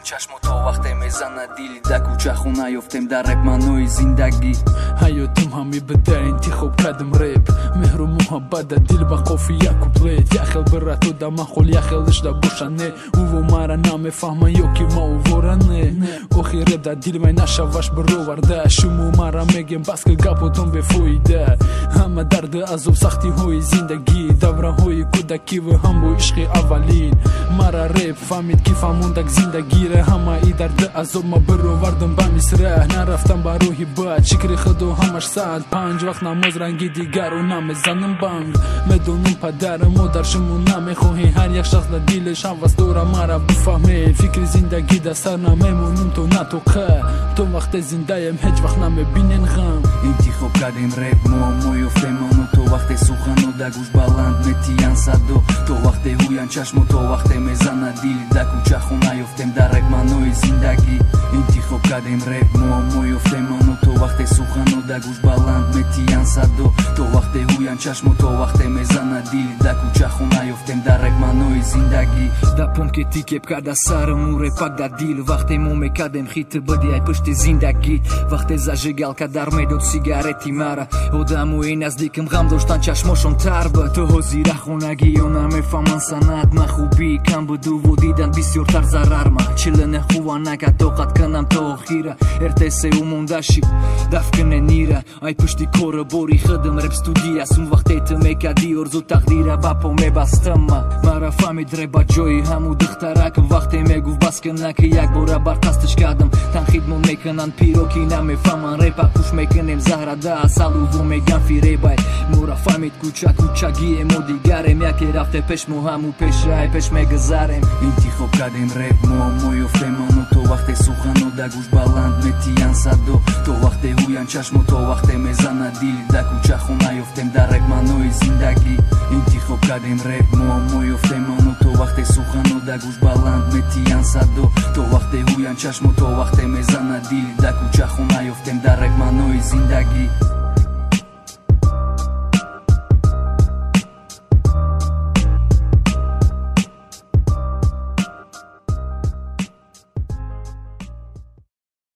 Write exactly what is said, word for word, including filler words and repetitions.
چشم و تا وقت میزنه دیل در کوچه خونه یفتم در رپ منوی زندگی حیاتم همی بده انتخاب کردم رپ مهر و محبت در دل با قافیه کوپلیت یخل برات و دم خول یخلش در بوشنه او و مرا نمیفهمه یا که ما او ورنه آخی رپ در دل من نشوش برو ورده شما مرا میگم بس که گپتون بفویده همه درد عذاب سختی های زندگی دوره های کودکی و هم با عشق اولین مرا رپ فهمید که فهموندک زندگی ره همه ای درد عذاب ما برو وردم به مصره نرفتم با روحی بد شکر خدا همش ساعت پنج وقت نماز رنگی دیگر و نمیزنم بنگ میدونم پدر مادر شما نمیخواهی هر یک شخص در دلش حواس داره مرا بفهمه فکر زندگی در سر نمیمونم تو نتوقع تو وقت زندهیم هیچ وقت نمیبینین غم انتخاب کردیم رپ معمای افتمانو تو وقت سخنو در گوش بلند میتیان صدو تو وقت هویان چشمو تو وقت میزنه دیل در کوچه خونه یفتم در رپ منوی زندگی انتخاب کردیم رپ معمای افتمانو تو وقت سخنو در گوش بلند میتیان صدو تو وقت هویان چشمو تو وقت میزنه دیل در کوچه خونه یفتم در رپ منوی زندگی در پم که تیکب کرده سرمو رپک در دیل وقتی مو میکردم خیت بدی ای پشت زندگی وقتی زجگل که در میداد سیگارتی مرا آدموی نزدیکم غم داشتن چشماشون تر بود تو زیر خونگی و نمیفهمن سند من خوبی کم بود و دیدن بسیارتر ضرر من چلن خوبا نکد طاقت کنم تا آخیره ارتسه و موندشی دفکنه نیره ای پشتی کار باری خدم رپ ستودی از اون وقتی تو میکدی ارزو تقدیره بپا میبستم من مرا فهمید رپ جایی همو دخترکم وقتی میگفت بس کنه که یک باره برقصدش کردم تنخیدمون میکنن پیروکی نمیفهمن رپ پوش میکنیم زهره ده اصل و میگن فیره بای مورا فهمید کوچه کوچگی مو دیگرم یکی رفته پیش مو همو پیش ای پیش میگذاریم انتخاب کردیم رپ معمای افتمانو تو وقت سخنو در گوش بلند میتیان صدو تو وقت هویان چشمو تو وقت میزنه دیل در کوچه خونه یفتم در رپ منوی زندگی انتخاب کردیم رپ معمای افتمانو تو وقت سخنو در گوش بلند میتیان صدو تو وقت هویان چشمو تو وقت میزنه دیل در کوچه خونه یفتم در رپ منوی زندگی